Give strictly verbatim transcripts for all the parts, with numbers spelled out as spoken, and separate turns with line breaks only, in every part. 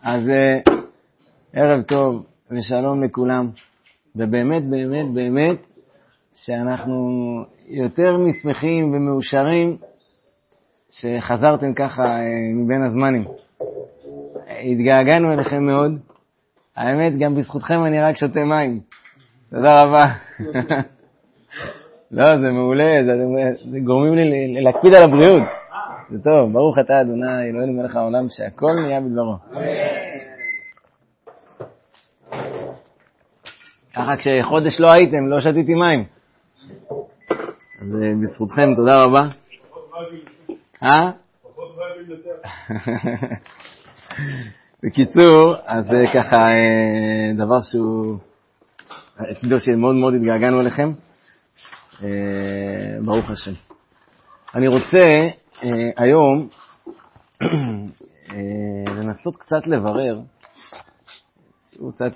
אז ערב טוב ושלום לכולם, ובאמת באמת באמת שאנחנו יותר משמחים ומאושרים שחזרתם ככה מבין הזמנים. התגעגענו אליכם מאוד, האמת גם בזכותכם אני רק שותה מים, תודה רבה. לא, זה מעולה, זה, זה גורמים לי להקפיד על הבריאות. זה טוב, ברוך אתה אדוני אלוהינו מלך העולם שהכל נהיה בדברו. ככה כשחודש לא הייתם, לא שתיתי מים. אז בזכותכם, תודה רבה. אה? בקיצור, אז ככה דבר שהוא תדעו שמאוד מאוד התגעגענו אליכם. ברוך השם. אני רוצה היום לנסות קצת לברר, שהוא קצת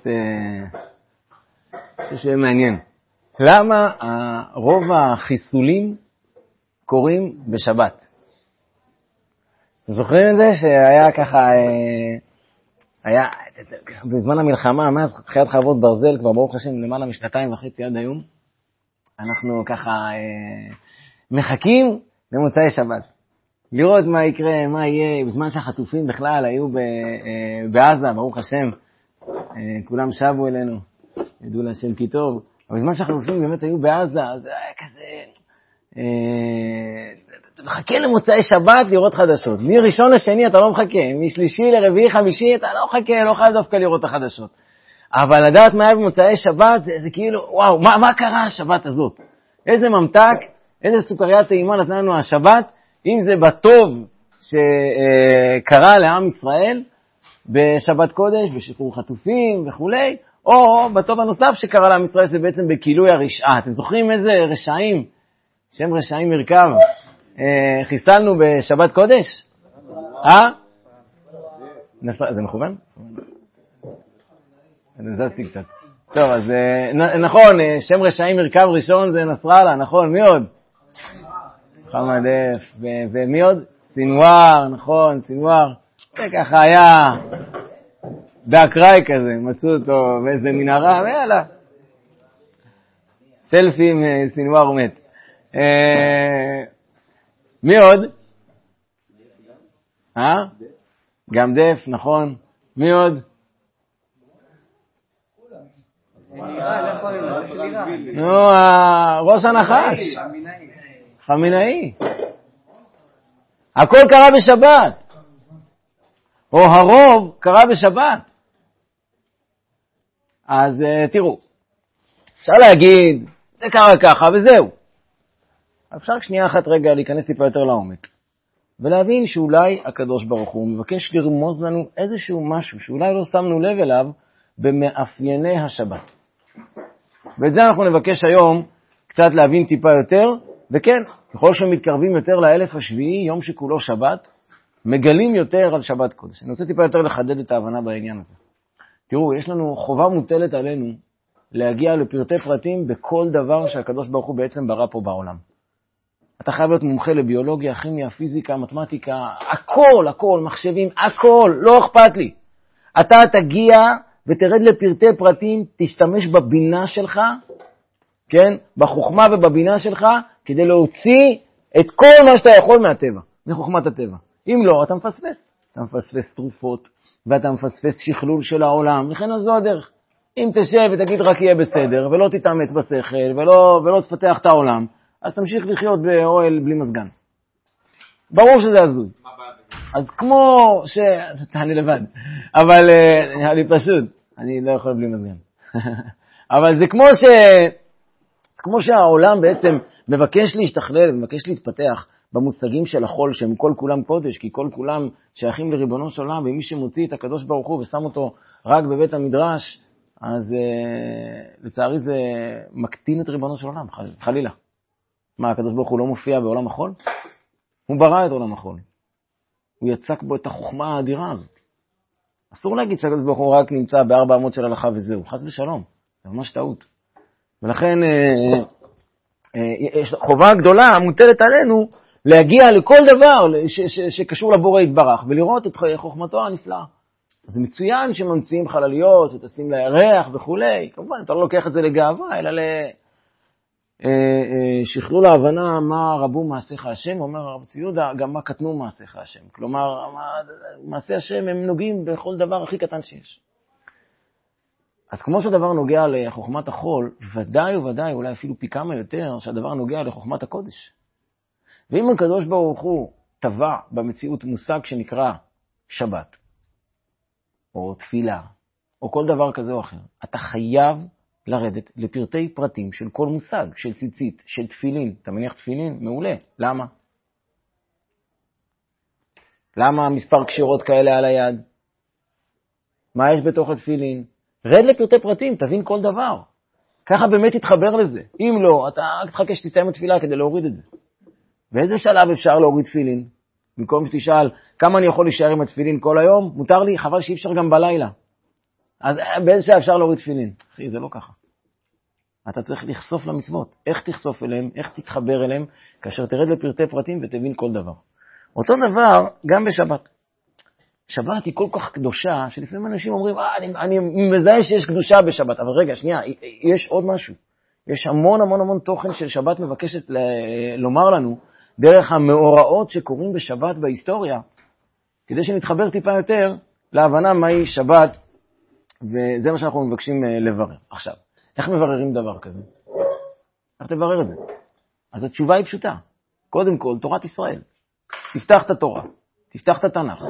שיהיה מעניין. למה רוב החיסולים קורים בשבת? אתם זוכרים את זה שהיה ככה, היה בזמן המלחמה, מאז חיית חרבות ברזל, כבר ברוך השם למעלה משנתיים וחצי עד היום, אנחנו ככה מחכים למוצאי שבת. לראות מה יקרה, מה יהיה, בזמן שהחטופים בכלל היו בעזה, ברוך השם, כולם שבו אלינו, ידעו להשם כי טוב, אבל בזמן שהחטופים באמת היו בעזה, אז היה כזה, אתה מחכה למוצאי שבת לראות חדשות. מראשון לשני אתה לא מחכה, משלישי לרביעי חמישי אתה לא מחכה, לא חייב דווקא לראות את החדשות. אבל לדעת מה היה במוצאי שבת, זה, זה כאילו, וואו, מה, מה קרה השבת הזאת? איזה ממתק, איזה סוכריה טעימה נתנה לנו השבת, אם זה בטוב שקרה לעם ישראל בשבת קודש, בשחרור חטופים וכולי, או בטוב הנוסף שקרה לעם ישראל, שזה בעצם בכילוי הרשעה. אתם זוכרים איזה רשעים, שם רשעים מרכב, חיסלנו בשבת קודש? אה? זה מכוון? אני זזתי קצת. טוב, אז נכון, שם רשעים מרכב ראשון זה נסראללה, נכון, מי עוד? חמד דף, ומי עוד? סינואר, נכון, סינואר. זה ככה היה באקראי כזה, מצאו אותו באיזה מנהרה, ויאללה. סלפי עם סינואר הוא מת. מי עוד? אה? גם דף, נכון. מי עוד? נו, ראש הנחש. חמינאי. הכל קרה בשבת. או הרוב קרה בשבת. אז תראו, אפשר להגיד, זה קרה ככה וזהו. אפשר שנייה אחת רגע להיכנס טיפה יותר לעומק. ולהבין שאולי הקדוש ברוך הוא מבקש לרמוז לנו איזשהו משהו שאולי לא שמנו לב אליו במאפייני השבת. ואת זה אנחנו נבקש היום קצת להבין טיפה יותר, וכן, ככל שמתקרבים יותר לאלף השביעי, יום שכולו שבת, מגלים יותר על שבת קודש. אני רוצה טיפה יותר לחדד את ההבנה בעניין הזה. תראו, יש לנו חובה מוטלת עלינו להגיע לפרטי פרטים בכל דבר שהקדוש ברוך הוא בעצם ברא פה בעולם. אתה חייב להיות מומחה לביולוגיה, כימיה, פיזיקה, מתמטיקה, הכל, הכל, מחשבים, הכל, לא אכפת לי. אתה תגיע ותרד לפרטי פרטים, תשתמש בבינה שלך, כן? בחוכמה ובבינה שלך, כדי להוציא את כל מה שאתה יכול מהטבע, מחוכמת הטבע. אם לא, אתה מפספס. אתה מפספס תרופות, ואתה מפספס שכלול של העולם, לכן זו הדרך. אם תשב ותגיד רק יהיה בסדר, ולא תתאמץ בשכל, ולא, ולא תפתח את העולם, אז תמשיך לחיות באוהל בלי מזגן. ברור שזה הזוי. אז כמו ש... תעני לבד. אבל נראה לי פשוט. אני לא יכול בלי מזגן. אבל זה כמו ש... כמו שהעולם בעצם מבקש להשתכלל, מבקש להתפתח במושגים של החול, שהם כל כולם קודש, כי כל כולם שייכים לריבונו של עולם, ומי שמוציא את הקדוש ברוך הוא ושם אותו רק בבית המדרש, אז לצערי זה מקטין את ריבונו של עולם, חלילה. מה, הקדוש ברוך הוא לא מופיע בעולם החול? הוא ברא את עולם החול. הוא יצק בו את החוכמה האדירה הזאת. אסור להגיד שהקדוש ברוך הוא רק נמצא בארבע אמות של הלכה וזהו. חס ושלום. זה ממש טעות. ולכן אה, אה, יש חובה גדולה מוטלת עלינו להגיע לכל דבר ש- ש- שקשור לבורא יתברך, ולראות את חוכמתו הנפלאה. אז זה מצוין שממציאים חלליות, שטסים לירח וכולי. כמובן, אתה לא לוקח את זה לגאווה, אלא לשכלול ההבנה מה רבו מעשיך השם, אומר הרב צבי יהודה, גם מה קטנו מעשיך השם. כלומר, מעשי השם הם נוגעים בכל דבר הכי קטן שיש. אז כמו שהדבר נוגע לחוכמת החול, ודאי וודאי, אולי אפילו פי כמה יותר, שהדבר נוגע לחוכמת הקודש. ואם הקדוש ברוך הוא טבע במציאות מושג שנקרא שבת, או תפילה, או כל דבר כזה או אחר, אתה חייב לרדת לפרטי פרטים של כל מושג, של ציצית, של תפילין. אתה מניח תפילין? מעולה. למה? למה מספר קשירות כאלה על היד? מה יש בתוך התפילין? רד לפרטי פרטים, תבין כל דבר. ככה באמת תתחבר לזה. אם לא, אתה רק תחכה שתסיים התפילה כדי להוריד את זה. באיזה שלב אפשר להוריד תפילין? במקום שתשאל, כמה אני יכול להישאר עם התפילין כל היום? מותר לי, חבל שאי אפשר גם בלילה. אז באיזה שלב אפשר להוריד תפילין? אחי, זה לא ככה. אתה צריך לחשוף למצוות. איך תחשוף אליהם, איך תתחבר אליהם, כאשר תרד לפרטי פרטים ותבין כל דבר. אותו דבר גם בשבת. שבת היא כל כך קדושה, שלפעמים אנשים אומרים, אה, אני, אני מזהה שיש קדושה בשבת. אבל רגע, שנייה, יש עוד משהו. יש המון המון המון תוכן של שבת מבקשת ל- לומר לנו, דרך המאורעות שקורים בשבת בהיסטוריה, כדי שנתחבר טיפה יותר להבנה מהי שבת, וזה מה שאנחנו מבקשים לברר. עכשיו, איך מבררים דבר כזה? איך תברר את זה? אז התשובה היא פשוטה. קודם כל, תורת ישראל. תפתח את התורה, תפתח את התנ"ך,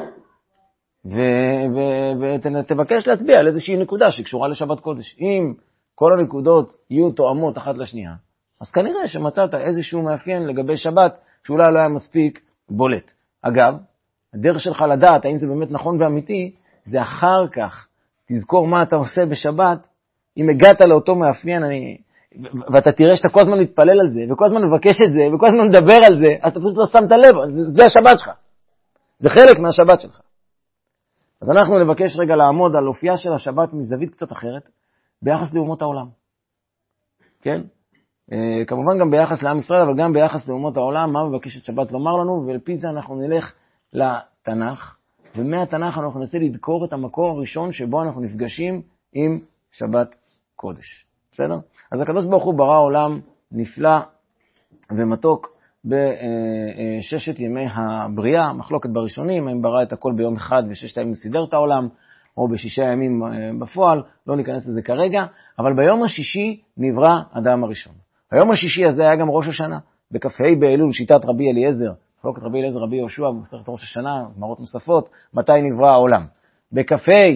ותבקש להצביע על איזושהי נקודה שקשורה לשבת קודש. אם כל הנקודות יהיו תואמות אחת לשנייה, אז כנראה שמצאת איזשהו מאפיין לגבי שבת, שאולי לא היה מספיק בולט. אגב, הדרך שלך לדעת האם זה באמת נכון ואמיתי, זה אחר כך תזכור מה אתה עושה בשבת. אם הגעת לאותו מאפיין, אני, ואתה תראה שאתה כל הזמן מתפלל על זה, וכל הזמן מבקש את זה, וכל הזמן מדבר על זה, אז אתה פשוט לא שמת לב, זה, זה השבת שלך. זה חלק מהשבת שלך. אז אנחנו נבקש רגע לעמוד על אופייה של השבת מזווית קצת אחרת, ביחס לאומות העולם. כן? כמובן גם ביחס לעם ישראל, אבל גם ביחס לאומות העולם, מה מבקשת שבת לומר לנו, ולפי זה אנחנו נלך לתנ"ך, ומהתנ"ך אנחנו ננסה לדקור את המקור הראשון שבו אנחנו נפגשים עם שבת קודש. בסדר? אז הקדוש ברוך הוא ברא עולם נפלא ומתוק בששת ימי הבריאה, מחלוקת בראשונים, אם ברא את הכל ביום אחד וששת הימים סידר את העולם, או בשישה ימים בפועל, לא ניכנס לזה כרגע, אבל ביום השישי נברא אדם הראשון. היום השישי הזה היה גם ראש השנה, בכ"ה באלול, שיטת רבי אליעזר, מחלוקת רבי אליעזר רבי יהושע, במסכת ראש השנה, גמרות נוספות, מתי נברא העולם. בכ"ה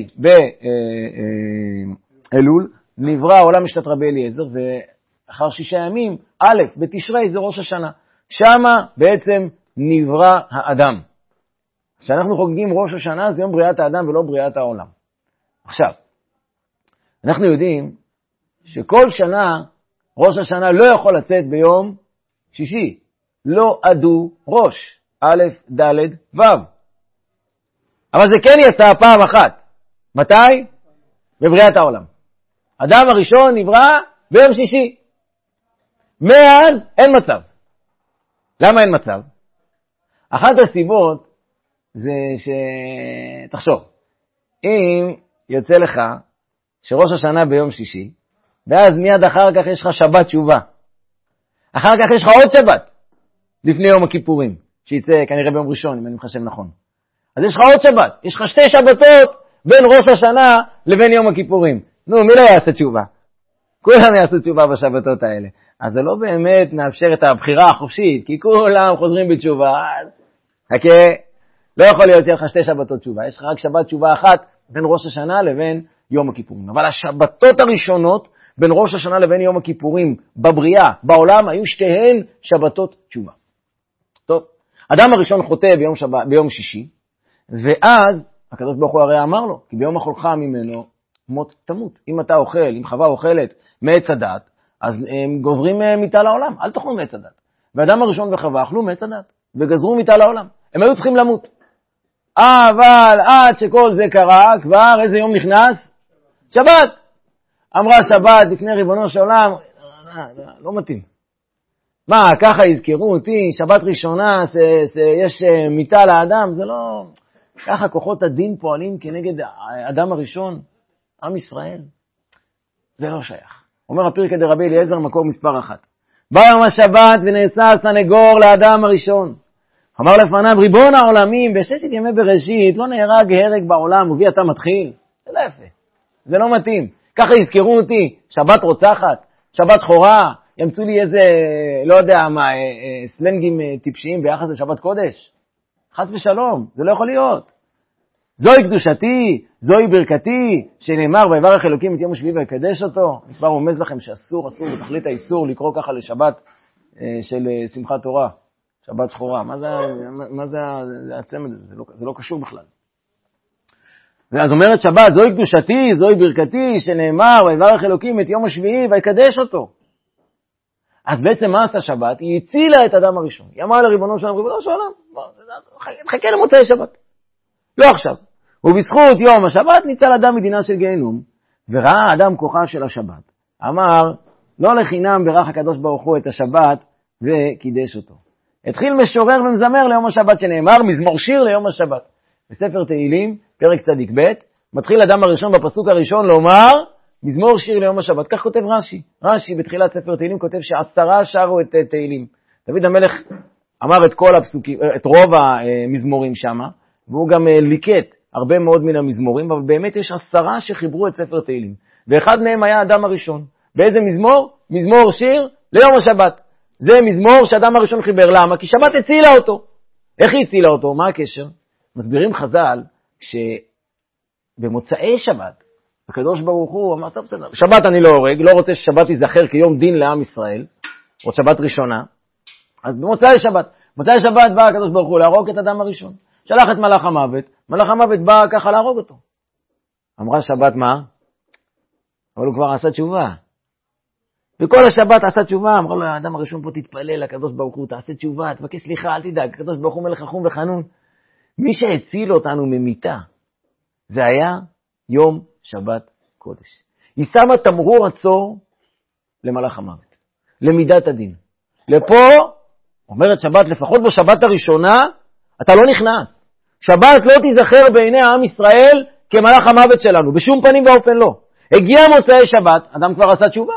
באלול נברא העולם בשיטת רבי אליעזר, ואחר שישה ימים, א', בתשרי זה ראש השנה. שמה בעצם נברא האדם. כשאנחנו חוגגים ראש השנה, זה יום בריאת האדם ולא בריאת העולם. עכשיו, אנחנו יודעים שכל שנה, ראש השנה לא יכול לצאת ביום שישי. לא עדו ראש, א', ד', ו'. אבל זה כן יצא פעם אחת. מתי? בבריאת העולם. אדם הראשון נברא ביום שישי. מאז אין מצב. למה אין מצב? אחת הסיבות זה שתחשוב, אם יוצא לך שראש השנה ביום שישי, ואז מיד אחר כך יש לך שבת תשובה. אחר כך יש לך עוד שבת, לפני יום הכיפורים, שיצא כנראה ביום ראשון, אם אני מחשב נכון. אז יש לך עוד שבת, יש לך שתי שבתות בין ראש השנה לבין יום הכיפורים. נו, מי לא יעשה תשובה? כולם יעשו תשובה בשבתות האלה. אז זה לא באמת מאפשר את הבחירה החופשית, כי כולם חוזרים בתשובה. חכה, לא יכול להיות שיהיה לך שתי שבתות תשובה, יש לך רק שבת תשובה אחת בין ראש השנה לבין יום הכיפורים. אבל השבתות הראשונות בין ראש השנה לבין יום הכיפורים בבריאה, בעולם, היו שתיהן שבתות תשובה. טוב, אדם הראשון חוטא ביום, שבת, ביום שישי, ואז הקדוש ברוך הוא הרי אמר לו, כי ביום אכולך ממנו מות תמות. אם אתה אוכל, אם חווה אוכלת מעץ הדת, אז הם גוזרים מיתה לעולם, אל תאכלו מעץ הדת. ואדם הראשון וחווה אכלו מעץ הדת, וגזרו מיתה לעולם. הם היו צריכים למות. אבל עד שכל זה קרה, כבר איזה יום נכנס? שבת. אמרה שבת לפני ריבונו של עולם, לא מתאים. מה, ככה יזכרו אותי, שבת ראשונה שיש מיתה לאדם, זה לא, ככה כוחות הדין פועלים כנגד האדם הראשון, עם ישראל. זה לא שייך. אומר הפרקא דרבי אליעזר, מקור מספר אחת. בא יום השבת ונעשה סנגור לאדם הראשון. אמר לפניו, ריבון העולמים, בששת ימי בראשית לא נהרג הרג בעולם, ובי אתה מתחיל. זה לא יפה. זה לא מתאים. ככה יזכרו אותי, שבת רוצחת, שבת שחורה, ימצאו לי איזה, לא יודע מה, סלנגים טיפשיים ביחס לשבת קודש. חס ושלום, זה לא יכול להיות. זוהי קדושתי, זוהי ברכתי, שנאמר ויברך אלוקים את יום השביעי ויקדש אותו. אני כבר רומז לכם שאסור, אסור בתכלית האיסור לקרוא ככה לשבת של שמחת תורה, שבת שחורה. מה זה, מה זה, זה הצמד הזה? זה לא, זה לא קשור בכלל. ואז אומרת שבת, זוהי קדושתי, זוהי ברכתי, שנאמר ויברך אלוקים את יום השביעי ויקדש אותו. אז בעצם מה עשתה שבת? היא הצילה את אדם הראשון. היא אמרה לריבונו שלום, ריבונו שלום, חכה למוצאי שבת. לא עכשיו. ובזכות יום השבת ניצל אדם מדינה של גיהנום, וראה אדם כוחה של השבת. אמר, לא לחינם ברך הקדוש ברוך הוא את השבת וקידש אותו. התחיל משורר ומזמר ליום השבת, שנאמר מזמור שיר ליום השבת. בספר תהילים, פרק צדיק ב', מתחיל אדם הראשון בפסוק הראשון לומר, מזמור שיר ליום השבת. כך כותב רש"י. רש"י בתחילת ספר תהילים כותב שעשרה שרו את תהילים. דוד המלך אמר את כל הפסוקים, את רוב המזמורים שם, והוא גם ליקט הרבה מאוד מן המזמורים, אבל באמת יש עשרה שחיברו את ספר תהילים. ואחד מהם היה האדם הראשון. באיזה מזמור? מזמור שיר ליום השבת. זה מזמור שאדם הראשון חיבר. למה? כי שבת הצילה אותו. איך היא הצילה אותו? מה הקשר? מסבירים חז"ל שבמוצאי שבת, הקדוש ברוך הוא אמר, טוב בסדר, שבת אני לא הורג, לא רוצה ששבת ייזכר כיום דין לעם ישראל, או שבת ראשונה, אז במוצאי שבת, במוצאי שבת בא הקדוש ברוך הוא להרוג את אדם הראשון, שלח את מלאך המוות, מלאך המוות בא ככה להרוג אותו. אמרה שבת מה? אבל הוא כבר עשה תשובה. וכל השבת עשה תשובה, אמרה לו, האדם הראשון פה תתפלל, הקדוש ברוך הוא תעשה תשובה, תבקש סליחה, אל תדאג, הקדוש ברוך הוא מלך חכום וחנון. מי שהציל אותנו ממיתה, זה היה יום שבת קודש. היא שמה תמרור עצור למלאך המוות, למידת הדין. לפה, אומרת שבת, לפחות בשבת הראשונה, אתה לא נכנס. שבת לא תיזכר בעיני העם ישראל כמלאך המוות שלנו, בשום פנים ואופן לא. הגיע מוצאי שבת, אדם כבר עשה תשובה.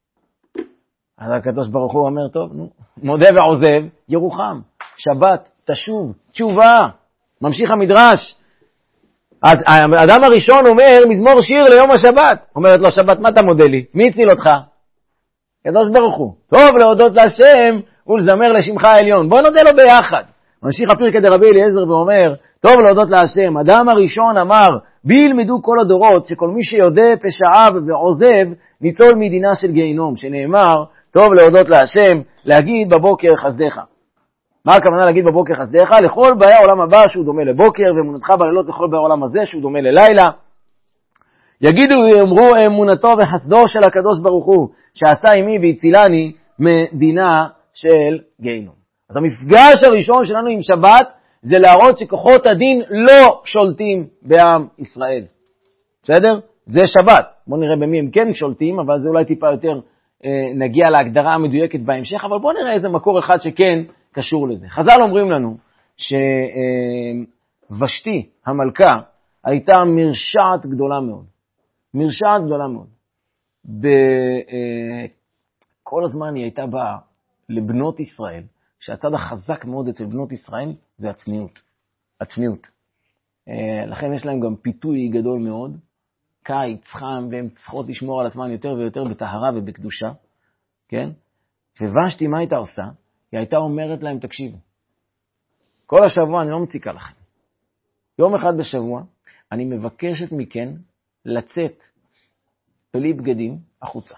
אז הקדוש ברוך הוא אומר, טוב, נו, מודה ועוזב, ירוחם, שבת, תשוב, תשובה. ממשיך המדרש. אז האדם הראשון אומר, מזמור שיר ליום השבת. אומרת לו, שבת, מה אתה מודה לי? מי הציל אותך? קדוש ברוך הוא. טוב להודות להשם ולזמר לשמך העליון. בוא נודה לו ביחד. ממשיך הפרקא דרבי אליעזר ואומר, טוב להודות להשם. אדם הראשון אמר, בי ילמדו כל הדורות, שכל מי שיודע פשעיו ועוזב, ניצול מדינה של גיהנום. שנאמר, טוב להודות להשם, להגיד בבוקר חסדיך. מה הכוונה להגיד בבוקר חסדיך? לכל באי העולם הבא שהוא דומה לבוקר, ואמונתך בלילות לכל באי העולם הזה שהוא דומה ללילה. יגידו ויאמרו אמונתו וחסדו של הקדוש ברוך הוא, שעשה עמי והצילני מדינה של גיהנום. אז המפגש הראשון שלנו עם שבת, זה להראות שכוחות הדין לא שולטים בעם ישראל. בסדר? זה שבת. בואו נראה במי הם כן שולטים, אבל זה אולי טיפה יותר אה, נגיע להגדרה המדויקת בהמשך, אבל בואו נראה איזה מקור אחד שכן קשור לזה. חז"ל אומרים לנו שוושתי המלכה הייתה מרשעת גדולה מאוד. מרשעת גדולה מאוד. כל הזמן היא הייתה באה לבנות ישראל, שהצד החזק מאוד אצל בנות ישראל זה הצניעות. הצניעות. לכן יש להם גם פיתוי גדול מאוד, קיץ, חם, והן צריכות לשמור על עצמן יותר ויותר בטהרה ובקדושה. כן? וושתי מה הייתה עושה? היא הייתה אומרת להם, תקשיבו, כל השבוע אני לא מציקה לכם. יום אחד בשבוע אני מבקשת מכן לצאת בלי בגדים החוצה.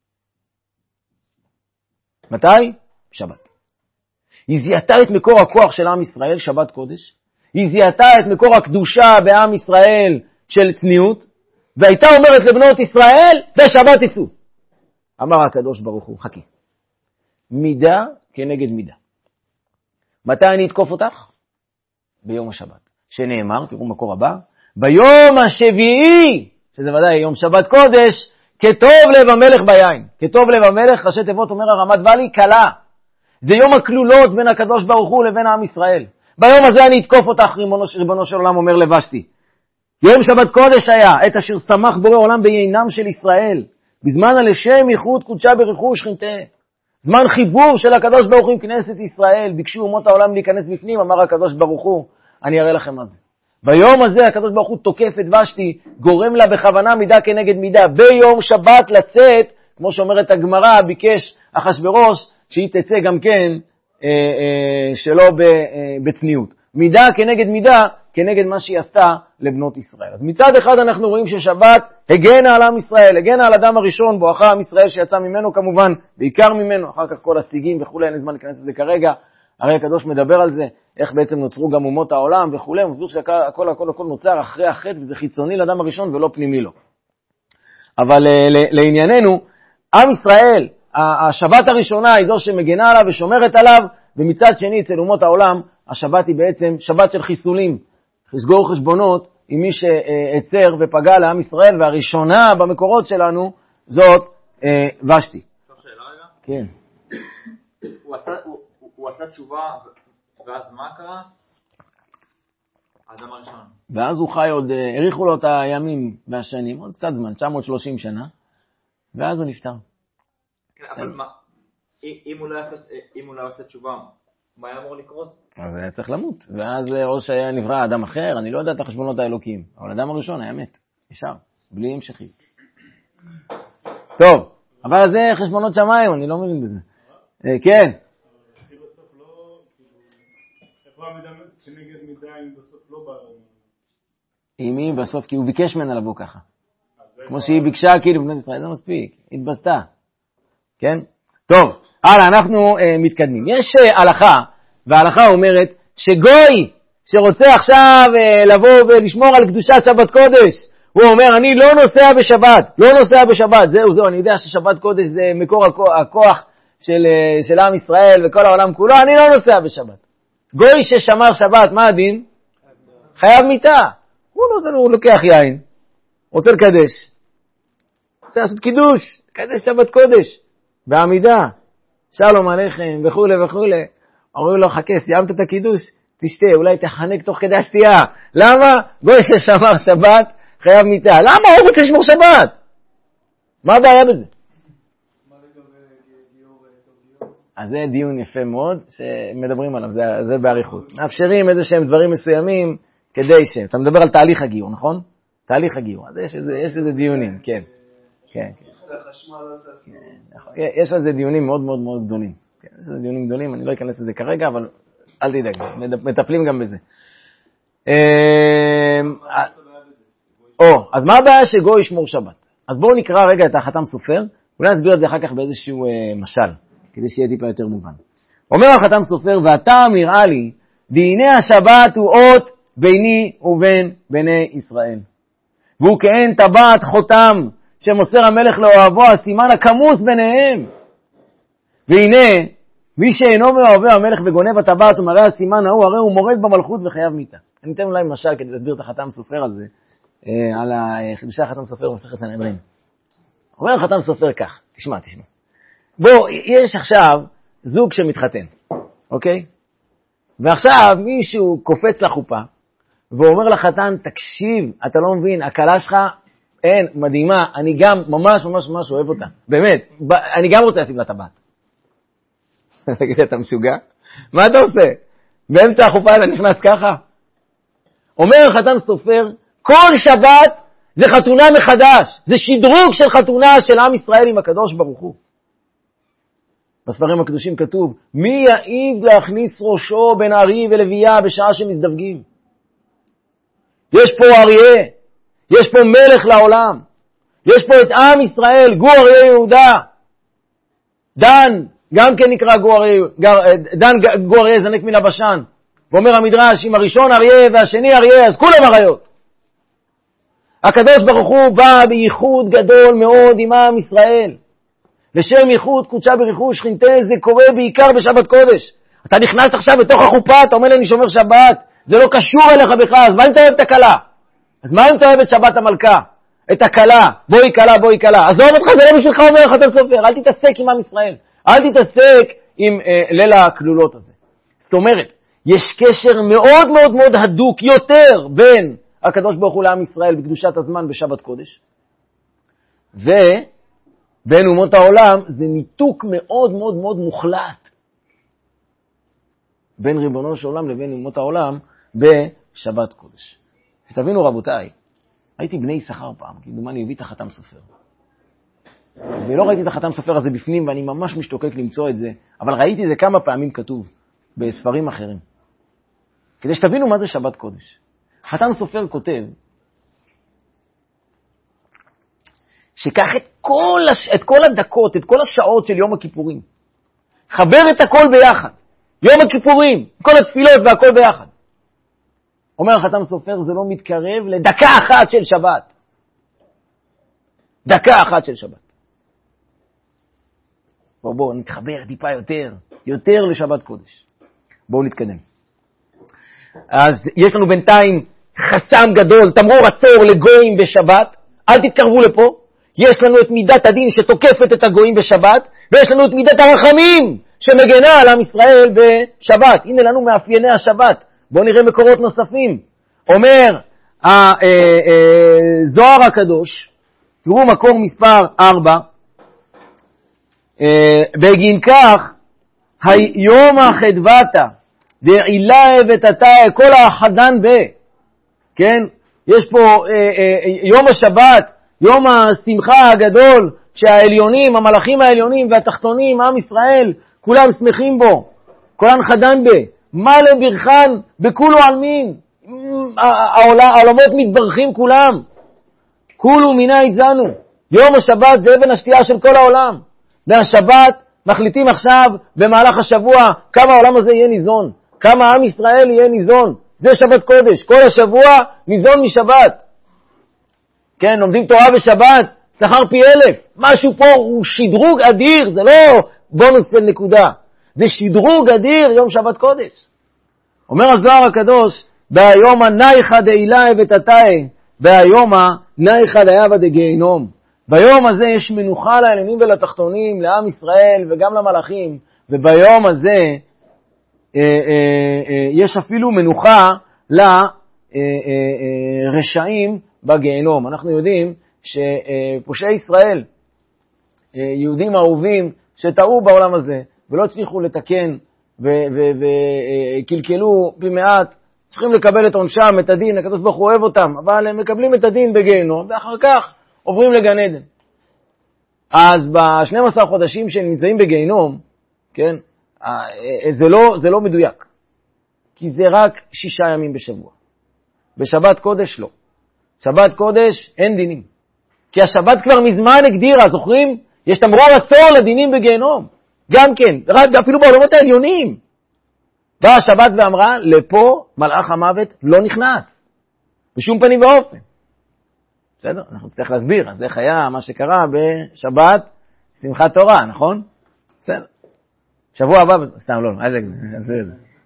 מתי? שבת. היא זיהתה את מקור הכוח של עם ישראל, שבת קודש. היא זיהתה את מקור הקדושה בעם ישראל של צניעות, והייתה אומרת לבנות ישראל, בשבת יצאו. אמר הקדוש ברוך הוא, חכי. מידה כנגד מידה. מתי אני אתקוף אותך? ביום השבת. שנאמר, תראו מקור הבא, ביום השביעי, שזה ודאי יום שבת קודש, כטוב לב המלך ביין. כטוב לב המלך, ראשי תיבות אומר הרמת ואלי, קלה. זה יום הכלולות בין הקדוש ברוך הוא לבין עם ישראל. ביום הזה אני אתקוף אותך, ריבונו, ריבונו של עולם, אומר לבשתי. יום שבת קודש היה, עת אשר שמח בורא עולם בעינם של ישראל, בזמן הלשם ייחוד קודשה ברכו ושכינתה. זמן חיבור של הקדוש ברוך הוא עם כנסת ישראל, ביקשו אומות העולם להיכנס בפנים, אמר הקדוש ברוך הוא, אני אראה לכם מה זה. ביום הזה הקדוש ברוך הוא תוקף את ושתי, גורם לה בכוונה מידה כנגד מידה, ביום שבת לצאת, כמו שאומרת הגמרא, ביקש אחשוורוש, שהיא תצא גם כן אה, אה, שלא ב, אה, בצניעות. מידה כנגד מידה, כנגד מה שהיא עשתה לבנות ישראל. אז מצד אחד אנחנו רואים ששבת הגנה על עם ישראל, הגנה על אדם הראשון, בואכה עם ישראל שיצא ממנו כמובן, בעיקר ממנו, אחר כך כל השיגים וכו', אין זמן להיכנס לזה כרגע, הרי הקדוש מדבר על זה, איך בעצם נוצרו גם אומות העולם וכו', הוא מסביר שהכל הכל, הכל, הכל נוצר אחרי החטא, וזה חיצוני לאדם הראשון ולא פנימי לו. אבל לענייננו, עם ישראל, השבת הראשונה היא זו שמגנה עליו ושומרת עליו, ומצד שני אצל אומות העולם, השבת היא בעצם שבת של חיסולים, לסגור חשבונות עם מי שעצר ופגע לעם ישראל, והראשונה במקורות שלנו זאת אה, ושתי.
אפשר שאלה רגע?
כן.
הוא עשה, הוא, הוא עשה תשובה, ואז מה קרה? האדם הראשון.
ואז הוא חי עוד, העריכו לו את הימים והשנים, עוד קצת זמן, תשע מאות ושלושים שנה, ואז הוא נפטר.
כן, אבל מה, אם הוא לא יעשה, אם הוא לא יעשה תשובה, מה היה אמור לקרות?
אז היה צריך למות, ואז או שהיה נברא אדם אחר, אני לא יודע את החשבונות האלוקיים, אבל אדם הראשון היה מת, ישר, בלי המשכי. טוב, אבל זה חשבונות שמיים, אני לא מבין בזה. כן.
בסוף לא, חברה כנגד מידה, אם בסוף לא בא.
עם מי בסוף? כי הוא ביקש ממנה לבוא ככה. כמו שהיא ביקשה כאילו בנות ישראל, זה מספיק, התבסתה. כן? טוב, הלאה, אנחנו אה, מתקדמים. יש אה, הלכה, וההלכה אומרת שגוי שרוצה עכשיו אה, לבוא ולשמור על קדושת שבת קודש, הוא אומר, אני לא נוסע בשבת, לא נוסע בשבת, זהו, זהו, אני יודע ששבת קודש זה מקור הכוח, הכוח של, אה, של עם ישראל וכל העולם כולו, אני לא נוסע בשבת. גוי ששמר שבת, מה הדין? חייב מיתה. הוא, לא, הוא לוקח יין, רוצה לקדש, רוצה לעשות קידוש, קדש שבת קודש. בעמידה, שלום עליכם וכו' וכו'. אומרים לו, חכה, סיימת את הקידוש, תשתה, אולי תחנק תוך כדי השתייה. למה? גוי ששמר שבת חייב מיתה. למה? הוא רוצה לשמור שבת. מה הבעיה בזה? אז זה דיון יפה מאוד שמדברים עליו, זה, זה בעריכות. מאפשרים איזה שהם דברים מסוימים כדי ש... אתה מדבר על תהליך הגיור, נכון? תהליך הגיור. אז יש איזה, יש איזה דיונים, כן. כן, כן. יש על זה דיונים מאוד מאוד מאוד גדולים. יש על זה דיונים גדולים, אני לא אכנס לזה כרגע, אבל אל תדאג, מטפלים גם בזה. או, אז מה הבעיה שגוי ישמור שבת? אז בואו נקרא רגע את החתם סופר, אולי נסביר את זה אחר כך באיזשהו משל, כדי שיהיה טיפה יותר מובן. אומר החתם סופר, והטעם נראה לי, והנה השבת הוא אות ביני ובין בני ישראל. והוא כאין טבעת חותם, שמוסר המלך לאוהבו, הסימן הכמוס ביניהם. והנה, מי שאינו מאוהבי המלך וגונב הטבעת ומראה הסימן ההוא, הרי הוא מורד במלכות וחייב מיתה. אני אתן אולי משל כדי להסביר את החתם סופר הזה, אה, על חידושי החתם סופר במסכת סנהדרין. אומר החתם סופר כך, תשמע, תשמע. בוא, יש עכשיו זוג שמתחתן, אוקיי? ועכשיו מישהו קופץ לחופה, ואומר לחתן, תקשיב, אתה לא מבין, הכלה שלך, אין, מדהימה, אני גם ממש ממש ממש אוהב אותה, באמת, אני גם רוצה לשים לה טבעת. תגיד, אתה משוגע? מה אתה עושה? באמצע החופה אתה נכנס ככה? אומר חתן סופר, כל שבת זה חתונה מחדש, זה שדרוג של חתונה של עם ישראל עם הקדוש ברוך הוא. בספרים הקדושים כתוב, מי יעיז להכניס ראשו בין ארי ולוויה בשעה שמזדווגים? יש פה אריה, יש פה מלך לעולם, יש פה את עם ישראל, גור אריה יהודה, דן, גם כן נקרא גור אריה, דן גור אריה זנק מן הבשן, ואומר המדרש, אם הראשון אריה והשני אריה, אז כולם אריות. הקדוש ברוך הוא בא בייחוד גדול מאוד עם עם ישראל, לשם ייחוד קודשה בריחו שכינתה, זה קורה בעיקר בשבת קודש. אתה נכנס עכשיו בתוך החופה, אתה אומר לי אני שומר שבת, זה לא קשור אליך בכלל, אז מה אם אתה אוהב את הקלה? אז מה אם אתה אוהב את שבת המלכה? את הקלה, בואי קלה, בואי קלה. עזוב אותך, זה לא בשבילך אומר חתן סופר, אל תתעסק עם עם ישראל, אל תתעסק עם אה, ליל הכלולות הזה. זאת אומרת, יש קשר מאוד מאוד מאוד הדוק יותר בין הקדוש ברוך הוא לעם ישראל בקדושת הזמן בשבת קודש, ובין אומות העולם זה ניתוק מאוד מאוד מאוד מוחלט בין ריבונו של עולם לבין אומות העולם בשבת קודש. שתבינו רבותיי, הייתי בני יששכר פעם, כי דומני הביא את החתם סופר. ולא ראיתי את החתם סופר הזה בפנים, ואני ממש משתוקק למצוא את זה, אבל ראיתי את זה כמה פעמים כתוב בספרים אחרים. כדי שתבינו מה זה שבת קודש. חתם סופר כותב, שיקח את כל, הש... את כל הדקות, את כל השעות של יום הכיפורים, חבר את הכל ביחד. יום הכיפורים, כל התפילות והכל ביחד. אומר החתם סופר, זה לא מתקרב לדקה אחת של שבת. דקה אחת של שבת. בואו בואו נתחבר טיפה יותר, יותר לשבת קודש. בואו נתקדם. אז יש לנו בינתיים חסם גדול, תמרור עצור לגויים בשבת, אל תתקרבו לפה. יש לנו את מידת הדין שתוקפת את הגויים בשבת, ויש לנו את מידת הרחמים שמגנה על עם ישראל בשבת. הנה לנו מאפייני השבת. בואו נראה מקורות נוספים. אומר זוהר הקדוש, תראו מקור מספר ארבע, בגין כך, היום החדוותה, דעילה ותתה, כל האחדן ב, כן? יש פה אה, אה, יום השבת, יום השמחה הגדול, שהעליונים, המלאכים העליונים והתחתונים, עם ישראל, כולם שמחים בו, כולם חדן ב, מה לברכן בכולו עלמין, העולמות מתברכים כולם, כולו מינה יצאנו, יום השבת זה אבן השתייה של כל העולם, והשבת מחליטים עכשיו במהלך השבוע כמה העולם הזה יהיה ניזון, כמה עם ישראל יהיה ניזון, זה שבת קודש, כל השבוע ניזון משבת, כן, לומדים תורה בשבת, שכר פי אלף, משהו פה הוא שדרוג אדיר, זה לא בונוס של נקודה, זה שדרוג אדיר יום שבת קודש. אומר הזוהר הקדוש, ביום הנייחא דעילה ותתאי, ביום הנייחא דאבה דגיהינום. ביום הזה יש מנוחה לעליונים ולתחתונים, לעם ישראל וגם למלאכים, וביום הזה אה, אה, אה, יש אפילו מנוחה לרשעים בגיהינום. אנחנו יודעים שפושעי ישראל, יהודים אהובים שטעו בעולם הזה ולא הצליחו לתקן וקלקלו במעט, צריכים לקבל את עונשם, את הדין, הקדוש ברוך הוא אוהב אותם, אבל הם מקבלים את הדין בגיהינום ואחר כך עוברים לגן עדן. אז ב-שנים עשר חודשים שנמצאים בגיהינום, כן, זה לא, זה לא מדויק, כי זה רק שישה ימים בשבוע. בשבת קודש לא. שבת קודש אין דינים. כי השבת כבר מזמן הגדירה, זוכרים? יש תמרור עצור לדינים בגיהינום. גם כן, רק אפילו בעולמות העליונים. באה השבת ואמרה, לפה מלאך המוות לא נכנס. בשום פנים ואופן. בסדר? אנחנו צריכים להסביר. אז איך היה מה שקרה בשבת שמחת תורה, נכון? בסדר. שבוע הבא, סתם לא, איזה זה.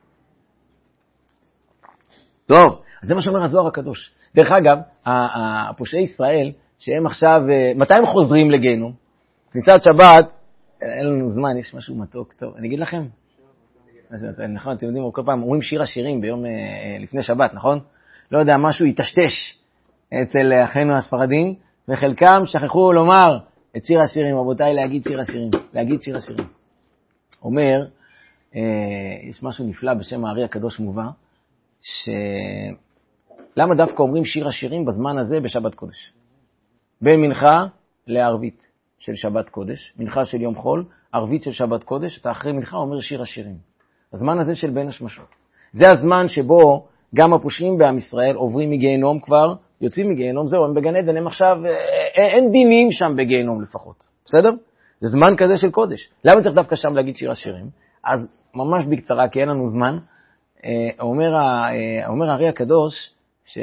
טוב, אז זה מה שאומר הזוהר הקדוש. דרך אגב, הפושעי ישראל, שהם עכשיו, מתי הם חוזרים לגיהינום? כניסת שבת, אין לנו זמן, יש משהו מתוק, טוב, אני אגיד לכם. נכון, אתם יודעים, כל פעם אומרים שיר השירים ביום לפני שבת, נכון? לא יודע, משהו יטשטש אצל אחינו הספרדים, וחלקם שכחו לומר את שיר השירים, רבותיי, להגיד שיר השירים, להגיד שיר השירים. אומר, יש משהו נפלא בשם הארי הקדוש מובא, ש... למה דווקא אומרים שיר השירים בזמן הזה בשבת קודש? בין מנחה לערבית של שבת קודש, מנחה של יום חול, ערבית של שבת קודש, אתה אחרי מנחה אומר שיר השירים. הזמן הזה של בין השמשות. זה הזמן שבו גם הפושעים בעם ישראל עוברים מגיהינום כבר, יוצאים מגיהינום, זהו, הם בגן עדן, הם עכשיו, אין דינים שם בגיהינום לפחות. בסדר? זה זמן כזה של קודש. למה צריך דווקא שם להגיד שיר השירים? אז ממש בקצרה, כי אין לנו זמן, אומר, אומר הארי הקדוש, ש...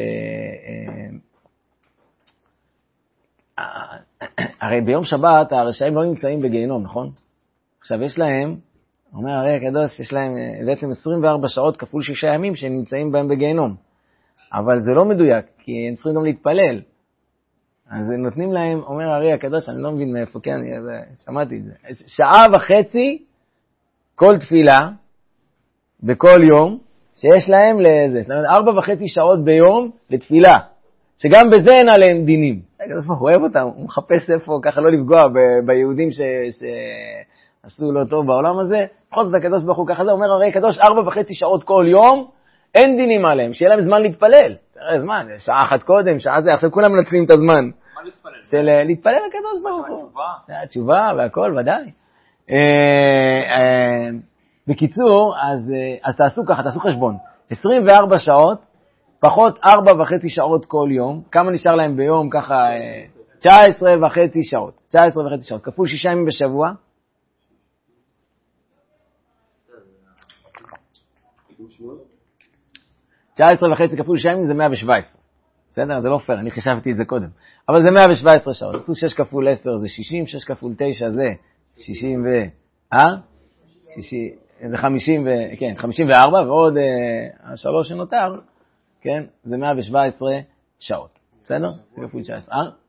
הרי ביום שבת הרשעים לא נמצאים בגיהינום, נכון? עכשיו יש להם, אומר הארי הקדוש, יש להם בעצם עשרים וארבע שעות כפול שישה ימים שהם נמצאים בהם בגיהינום. אבל זה לא מדויק, כי הם צריכים גם להתפלל. אז נותנים להם, אומר הארי הקדוש, אני לא מבין מאיפה, כן, שמעתי את זה. שעה וחצי כל תפילה, בכל יום, שיש להם לזה, זאת אומרת, ארבע וחצי שעות ביום לתפילה, שגם בזה אין עליהם דינים. הקדוש ברוך הוא אוהב אותם, הוא מחפש איפה, ככה לא לפגוע ב- ביהודים ש... שעשו לו טוב בעולם הזה. בכל זאת הקדוש ברוך הוא ככה זה, אומר הרי הקדוש ארבע וחצי שעות כל יום, אין דינים עליהם, שיהיה להם זמן להתפלל. תראה, זמן, שעה אחת קודם, שעה זה, עכשיו כולם מנצלים את הזמן.
מה להתפלל?
של להתפלל לקדוש ברוך הוא.
התשובה.
התשובה והכל, ודאי. בקיצור, אז, אז תעשו ככה, תעשו חשבון. עשרים וארבע שעות, פחות ארבע וחצי שעות כל יום. כמה נשאר להם ביום? ככה, תשע עשרה וחצי שעות. תשע עשרה וחצי שעות. כפול שישה ימים בשבוע. תשע עשרה וחצי כפול שישה ימים זה מאה ושבע עשרה. בסדר? זה לא פייר, אני חשבתי את זה קודם. אבל זה מאה ושבע עשרה שעות. עשו שש כפול עשר זה שישים, שש כפול תשע זה שישים ו... אה? שישים... זה חמישים ו... כן, חמישים וארבע, ועוד אה, השלוש שנותר, כן, זה מאה ושבע עשרה שעות. בסדר? זה כפול תשע עשרה. אה?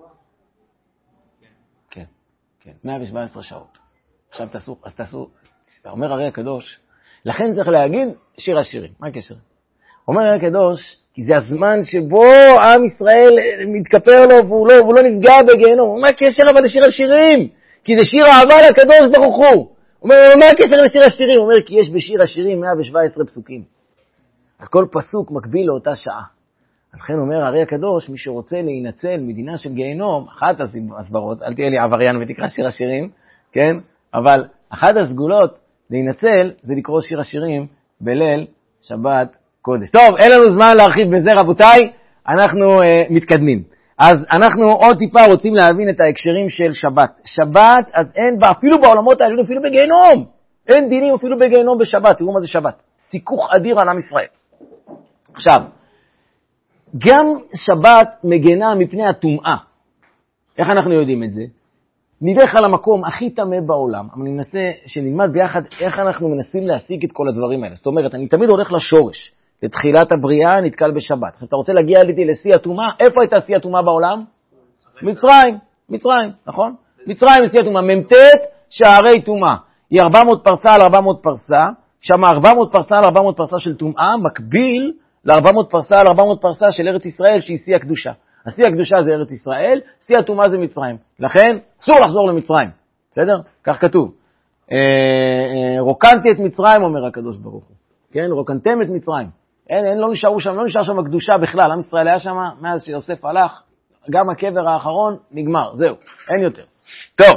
כן, כן, מאה ושבע עשרה שעות. עכשיו תעשו, אז תעשו, אומר הרי הקדוש, לכן צריך להגיד שיר השירים. מה הקשר? אומר הרי הקדוש, כי זה הזמן שבו עם ישראל מתכפר לו, והוא לא, והוא לא נפגע בגיהנום. מה הקשר אבל לשיר השירים? כי זה שיר אהבה לקדוש ברוך הוא. הוא אומר, מה הקשר לשיר השירים? הוא אומר, כי יש בשיר השירים מאה ושבע עשרה פסוקים. אז כל פסוק מקביל לאותה שעה. לכן אומר הרי הקדוש, מי שרוצה להינצל מדינה של גיהנום, אחת הסברות, אל תהיה לי עבריין ותקרא שיר השירים, כן? אבל אחת הסגולות להינצל זה לקרוא שיר השירים בליל שבת קודש. טוב, אין לנו זמן להרחיב בזה, רבותיי, אנחנו uh, מתקדמים. אז אנחנו עוד טיפה רוצים להבין את ההקשרים של שבת. שבת, אז אין בה, אפילו בעולמות העליונים, אפילו בגיהנום. אין דינים אפילו בגיהנום בשבת. תראו מה זה שבת. סיכוך אדיר על עם ישראל. עכשיו, גם שבת מגנה מפני הטומאה. איך אנחנו יודעים את זה? נלך על המקום הכי טמא בעולם, אבל אני מנסה שנלמד ביחד איך אנחנו מנסים להשיג את כל הדברים האלה. זאת אומרת, אני תמיד הולך לשורש. לתחילת הבריאה נתקל בשבת. אתה רוצה להגיע לידי לשיא הטומאה? איפה הייתה שיא הטומאה בעולם? מצרים, מצרים, נכון? מצרים לשיא הטומאה, ממתת שערי טומאה. היא ארבע מאות פרסה על ארבע מאות פרסה, שם ארבע מאות פרסה על ארבע מאות פרסה של טומאה, מקביל ל-ארבע מאות פרסה על ארבע מאות פרסה של ארץ ישראל, שהיא שיא הקדושה. השיא הקדושה זה ארץ ישראל, שיא הטומאה זה מצרים. לכן, אסור לחזור למצרים. בסדר? כך כתוב. רוקנתי את מצרים, אומר הקדוש ברוך הוא. כן, רוקנתם את מצרים. אין, אין, לא נשארו שם, לא נשאר שם הקדושה בכלל. עם ישראל היה שם, מאז שיוסף הלך, גם הקבר האחרון נגמר. זהו, אין יותר. טוב.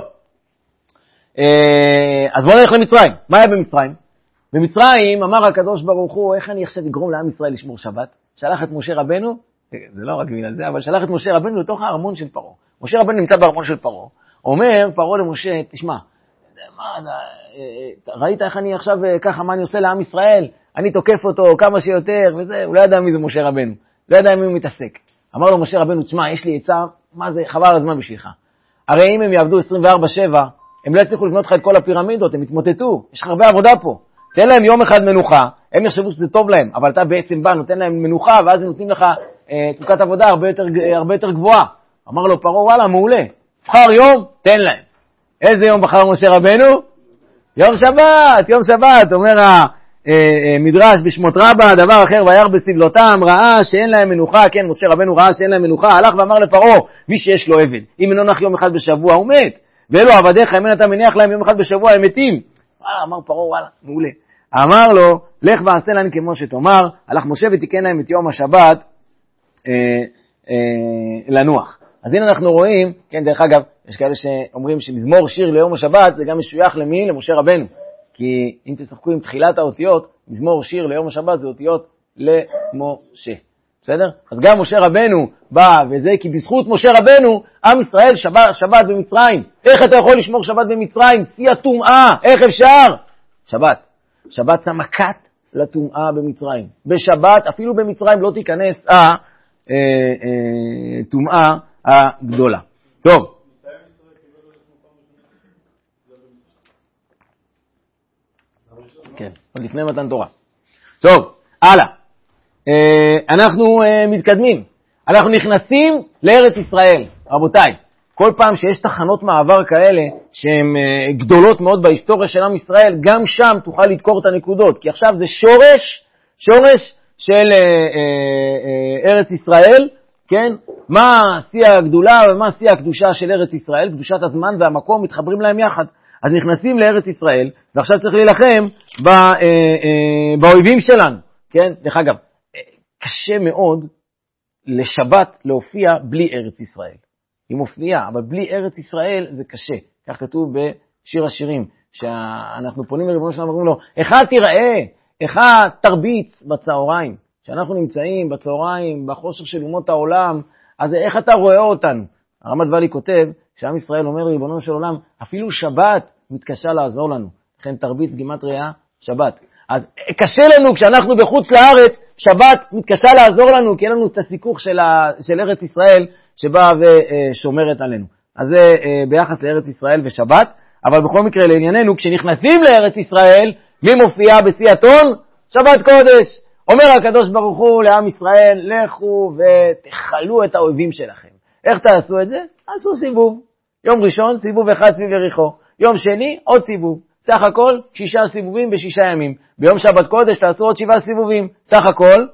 אז בואו נלך למצרים. מה היה במצרים? במצרים אמר הקדוש ברוך הוא, איך אני עכשיו אגרום לעם ישראל לשמור שבת? שלח את משה רבנו, זה לא רק בגלל זה, אבל שלח את משה רבנו לתוך הארמון של פרעה. משה רבנו נמצא בארמון של פרעה. אומר פרעה למשה, תשמע, מה, ראית איך אני עכשיו ככה, מה אני עושה לעם ישראל? אני תוקף אותו כמה שיותר, וזה, הוא לא ידע מי זה משה רבנו. לא ידע מי הוא מתעסק. אמר לו משה רבנו, תשמע, יש לי עצה, מה זה, חבל על הזמן בשבילך. הרי אם הם יעבדו עשרים וארבע שבע, הם לא יצליחו לבנות לך את כל הפירמידות, הם יתמוטטו. יש לך הרבה עבודה פה. תן להם יום אחד מנוחה, הם יחשבו שזה טוב להם, אבל אתה בעצם בא, נותן להם מנוחה, ואז הם נותנים לך אה, תפוקת עבודה הרבה יותר, הרבה יותר גבוהה. אמר לו פרעה, וואלה, מעולה. בחר יום, תן להם. איזה יום בחר משה רבנו? יום שבת, יום שבת, אומר המדרש בשמות רבה, דבר אחר, וירא בסבלותם, ראה שאין להם מנוחה, כן, משה רבנו ראה שאין להם מנוחה, הלך ואמר לפרעה, מי שיש לו עבד, אם אינו נח יום אחד בשבוע, הוא מת, ואלו עבדיך, אם אין אתה מניח להם יום אחד בשבוע, הם מתים. וואלה, אמר פרעה, וואלה, מעולה. אמר לו, לך ועשה להם כמו שתאמר, הלך משה ותיקן להם את יום השבת אה, אה, לנוח. אז הנה אנחנו רואים, כן, דרך אגב, יש כאלה שאומרים שמזמור שיר ליום השבת, זה גם משוייך למי? למשה רבנו. כי אם תשחקו עם תחילת האותיות, מזמור שיר ליום השבת זה אותיות למשה. בסדר? אז גם משה רבנו בא, וזה כי בזכות משה רבנו, עם ישראל שבת, שבת במצרים. איך אתה יכול לשמור שבת במצרים? שיא הטומאה, איך אפשר? שבת. שבת שמה קט לטומאה במצרים. בשבת, אפילו במצרים לא תיכנס הטומאה הגדולה. טוב. כן, עוד לפני מתן תורה. טוב, הלאה. אנחנו מתקדמים. אנחנו נכנסים לארץ ישראל, רבותיי. כל פעם שיש תחנות מעבר כאלה שהן גדולות מאוד בהיסטוריה של עם ישראל, גם שם תוכל לדקור את הנקודות, כי עכשיו זה שורש שורש של אה, אה, אה, ארץ ישראל, כן? מה שיא הגדולה ומה שיא הקדושה של ארץ ישראל, קדושת הזמן והמקום מתחברים להם יחד. אז נכנסים לארץ ישראל, ועכשיו צריך להילחם בא, אה, אה, באויבים שלנו, כן? דרך אגב, קשה מאוד לשבת להופיע בלי ארץ ישראל. היא מופיעה, אבל בלי ארץ ישראל זה קשה. כך כתוב בשיר השירים, שאנחנו פונים לריבונו שלנו ואומרים לו, איך תיראה, איך תרביץ בצהריים. כשאנחנו נמצאים בצהריים, בחושך של אומות העולם, אז איך אתה רואה אותנו? הרמת ואלי כותב, שעם ישראל אומר לריבונו של עולם, אפילו שבת מתקשה לעזור לנו. לכן תרביץ גימטריה שבת. אז קשה לנו כשאנחנו בחוץ לארץ, שבת מתקשה לעזור לנו, כי אין לנו את הסיכוך של, ה, של ארץ ישראל שבאה ושומרת עלינו. אז זה ביחס לארץ ישראל ושבת, אבל בכל מקרה לענייננו, כשנכנסים לארץ ישראל, מי מופיע בשיא הטון? שבת קודש. אומר הקדוש ברוך הוא לעם ישראל, לכו ותחלו את האויבים שלכם. איך תעשו את זה? עשו סיבוב. יום ראשון, סיבוב אחד סביב יריחו. יום שני, עוד סיבוב. סך הכל, שישה סיבובים בשישה ימים. ביום שבת קודש תעשו עוד שבעה סיבובים. סך הכל,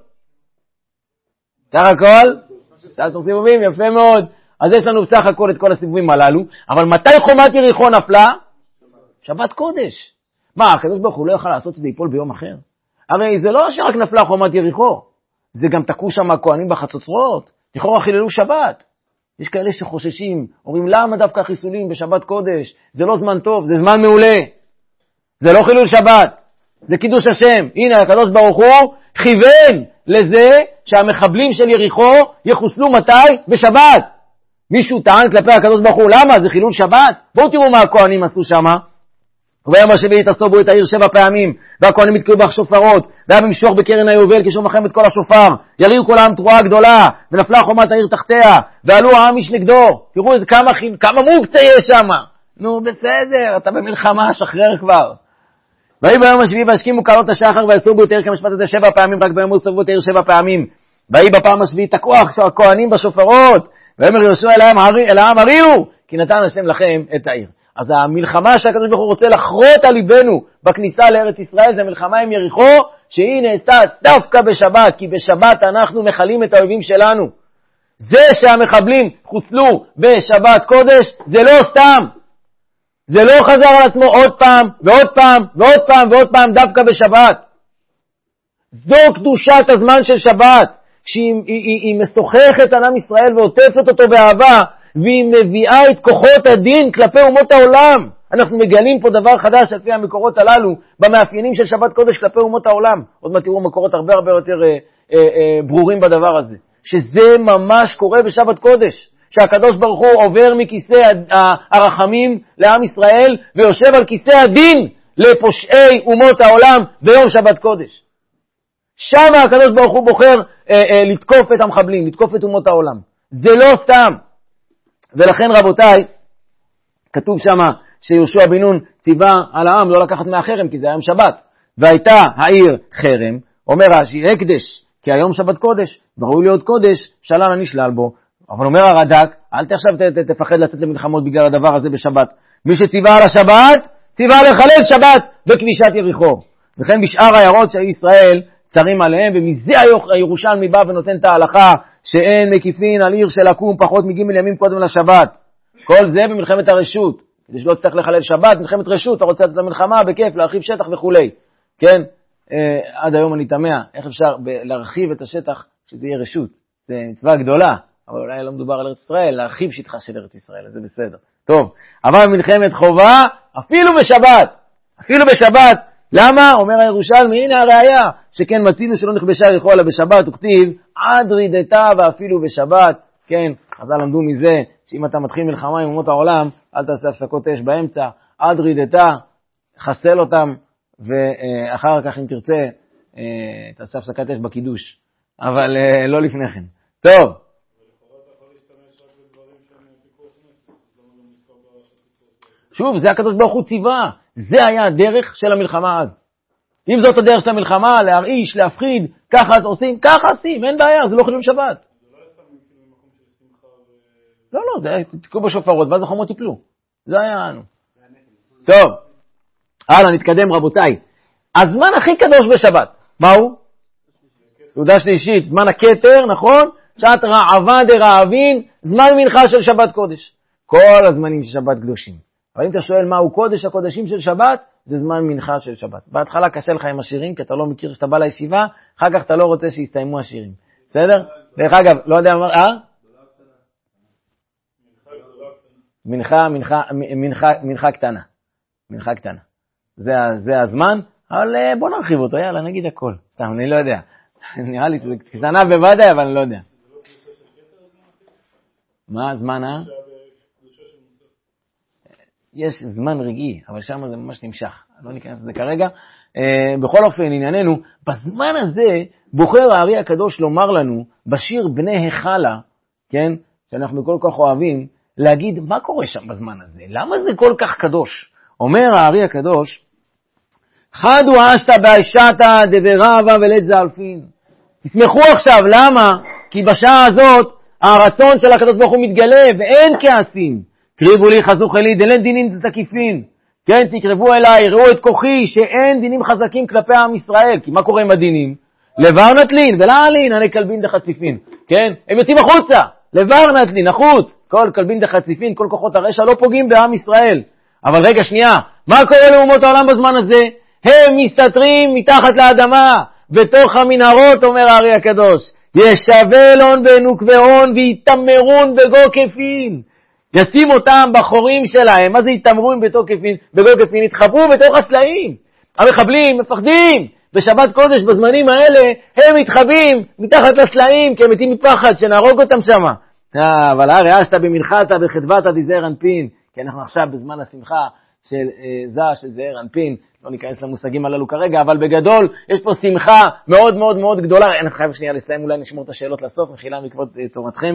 סך הכל, סך סיבובים, יפה מאוד. אז יש לנו בסך הכל את כל הסיבובים הללו. אבל מתי חומת יריחו נפלה? שבת קודש. מה, הקדוש ברוך הוא לא יוכל לעשות את זה ייפול ביום אחר? הרי זה לא שרק נפלה חומת יריחו. זה גם תקעו שם הכהנים בחצוצרות. לכאורה חיללו שבת. יש כאלה שחוששים, אומרים למה דווקא חיסולים בשבת קודש? זה לא זמן טוב, זה זמן מעולה. זה לא חילול שבת, זה קידוש השם. הנה הקדוש ברוך הוא כיוון לזה שהמחבלים של יריחו יחוסלו מתי? בשבת. מישהו טען כלפי הקדוש ברוך הוא, למה? זה חילול שבת? בואו תראו מה הכהנים עשו שם. וביום השביעי תסובו את העיר שבע פעמים, והכהנים יתקעו בשופרות, והיה במשוח בקרן היובל כשום לכם את כל השופר, יריעו כל העם תרועה גדולה, ונפלה חומת העיר תחתיה, ועלו העם איש נגדו. תראו איזה כמה, כמה מוקצה יש שם. נו בסדר, אתה במלחמה, שחרר כבר. ויהי ביום השביעי והשכימו קרנות השחר ויסובו את העיר כמשפט הזה שבע פעמים, רק ביום סובו את העיר שבע פעמים. ויהי בפעם השביעית תקעו הכהנים בשופרות, ואמר יהושע אל העם הריעו, כי נתן השם לכם את העיר. אז המלחמה שהקדוש ברוך הוא רוצה לחרות על ליבנו בכניסה לארץ ישראל, זה מלחמה עם יריחו, שהיא נעשתה דווקא בשבת, כי בשבת אנחנו מחלים את האויבים שלנו. זה שהמחבלים חוסלו בשבת קודש, זה לא סתם. זה לא חזר על עצמו עוד פעם, ועוד פעם, ועוד פעם, ועוד פעם, דווקא בשבת. זו קדושת הזמן של שבת, שהיא היא, היא, היא משוחחת על עם ישראל ועוטפת אותו באהבה, והיא מביאה את כוחות הדין כלפי אומות העולם. אנחנו מגלים פה דבר חדש על פי המקורות הללו, במאפיינים של שבת קודש כלפי אומות העולם. עוד מעט תראו מקורות הרבה הרבה יותר אה, אה, אה, ברורים בדבר הזה. שזה ממש קורה בשבת קודש. שהקדוש ברוך הוא עובר מכיסא הרחמים לעם ישראל, ויושב על כיסא הדין לפושעי אומות העולם ביום שבת קודש. שם הקדוש ברוך הוא בוחר אה, אה, לתקוף את המחבלים, לתקוף את אומות העולם. זה לא סתם. ולכן רבותיי, כתוב שם שיהושע בן נון ציווה על העם לא לקחת מהחרם, כי זה היום שבת. והייתה העיר חרם, אומר רש"י, הקדש, כי היום שבת קודש, וראוי להיות קודש, שלל הנשלל בו. אבל אומר הרד"ק, אל תחשב תפחד לצאת למלחמות בגלל הדבר הזה בשבת. מי שציווה על השבת, ציווה לחלל שבת בכבישת יריחו. וכן בשאר העיירות של ישראל צרים עליהם, ומזה הירושלמי בא ונותן את ההלכה שאין מקיפין על עיר של לקום פחות מגימל ימים קודם לשבת. כל זה במלחמת הרשות. כדי שלא תצטרך לחלל שבת, מלחמת רשות, אתה רוצה לצאת למלחמה בכיף, להרחיב שטח וכו'. כן? אה, עד היום אני תמה, איך אפשר להרחיב את השטח שזה יהיה רשות? זה מצווה גדולה. אבל אולי לא מדובר על ארץ ישראל, להרחיב שטחה של ארץ ישראל, זה בסדר. טוב, אבל מלחמת חובה, אפילו בשבת, אפילו בשבת, למה? אומר הירושלמי, הנה הראיה, שכן מצינו שלא נכבשה יריחו אלא בשבת, וכתיב, עד רידתה ואפילו בשבת, כן, חז"ל למדו מזה, שאם אתה מתחיל מלחמה עם אומות העולם, אל תעשה הפסקות אש באמצע, עד רידתה, חסל אותם, ואחר כך אם תרצה, תעשה הפסקת אש בקידוש, אבל לא לפני כן. טוב. שוב, זה הקדוש ברוך הוא ציווה, זה היה הדרך של המלחמה אז. אם זאת הדרך של המלחמה, להרעיש, להפחיד, ככה עושים, ככה עושים, אין בעיה, זה לא חילול שבת.
זה לא יסתם מקום של שמחה ו...
לא, לא, זה תקעו בשופרות, ואז החומות תיפלו. זה היה אנו. טוב, הלאה, נתקדם רבותיי. הזמן הכי קדוש בשבת, מהו? סעודה שלישית, זמן הכתר, נכון? שעת רעבה דרעבין, זמן מנחה של שבת קודש. כל הזמנים של שבת קדושים. אבל אם אתה שואל מהו קודש הקודשים של שבת, זה זמן מנחה של שבת. בהתחלה קשה לך עם השירים, כי אתה לא מכיר שאתה בא לישיבה, אחר כך אתה לא רוצה שיסתיימו השירים. בסדר? דרך אגב, לא יודע מה, אה? מנחה, מנחה, מנחה, מנחה קטנה. מנחה קטנה. זה, זה הזמן, אבל בוא נרחיב אותו, יאללה, נגיד הכל. סתם, אני לא יודע. נראה לי שזה קטנה בוודאי, אבל אני לא יודע. מה הזמן, אה? יש זמן רגעי, אבל שם זה ממש נמשך. לא ניכנס לזה כרגע. בכל אופן, ענייננו, בזמן הזה בוחר הארי הקדוש לומר לנו, בשיר בני החלה, כן, שאנחנו כל כך אוהבים, להגיד מה קורה שם בזמן הזה, למה זה כל כך קדוש? אומר הארי הקדוש, חדו אשתא באשתא דברבה ולית זאלפין. תשמחו עכשיו, למה? כי בשעה הזאת הרצון של הקדוש ברוך הוא מתגלה ואין כעסים. קריבו לי חזוך אלי דלן דינים תקיפין. כן, תקרבו אליי, ראו את כוחי שאין דינים חזקים כלפי עם ישראל. כי מה קורה עם הדינים? לבר נטלין ולעלין, אני כלבין דחציפין. כן, הם יוצאים החוצה. לבר נטלין, החוץ. כל כלבין דחציפין, כל כוחות הרשע לא פוגעים בעם ישראל. אבל רגע שנייה, מה קורה לאומות העולם בזמן הזה? הם מסתתרים מתחת לאדמה, בתוך המנהרות, אומר הארי הקדוש. ישבל הון בנוקבהון ויתמרון בגוקפין. ישים אותם בחורים שלהם. מה זה יתמרון בתוקפין? בגוקפין, יתחברו בתוך הסלעים. המחבלים מפחדים. בשבת קודש בזמנים האלה הם מתחבאים מתחת לסלעים, כי הם מתים מפחד שנהרוג אותם שם. אה, אבל הרי אשתא במנחתא בחדוותא דזעיר אנפין. כי אנחנו עכשיו בזמן השמחה של אה, זה, של זעיר אנפין. לא ניכנס למושגים הללו כרגע, אבל בגדול יש פה שמחה מאוד מאוד מאוד גדולה. אני חייב שנייה לסיים, אולי נשמור את השאלות לסוף, מחילה מכבוד תורתכם.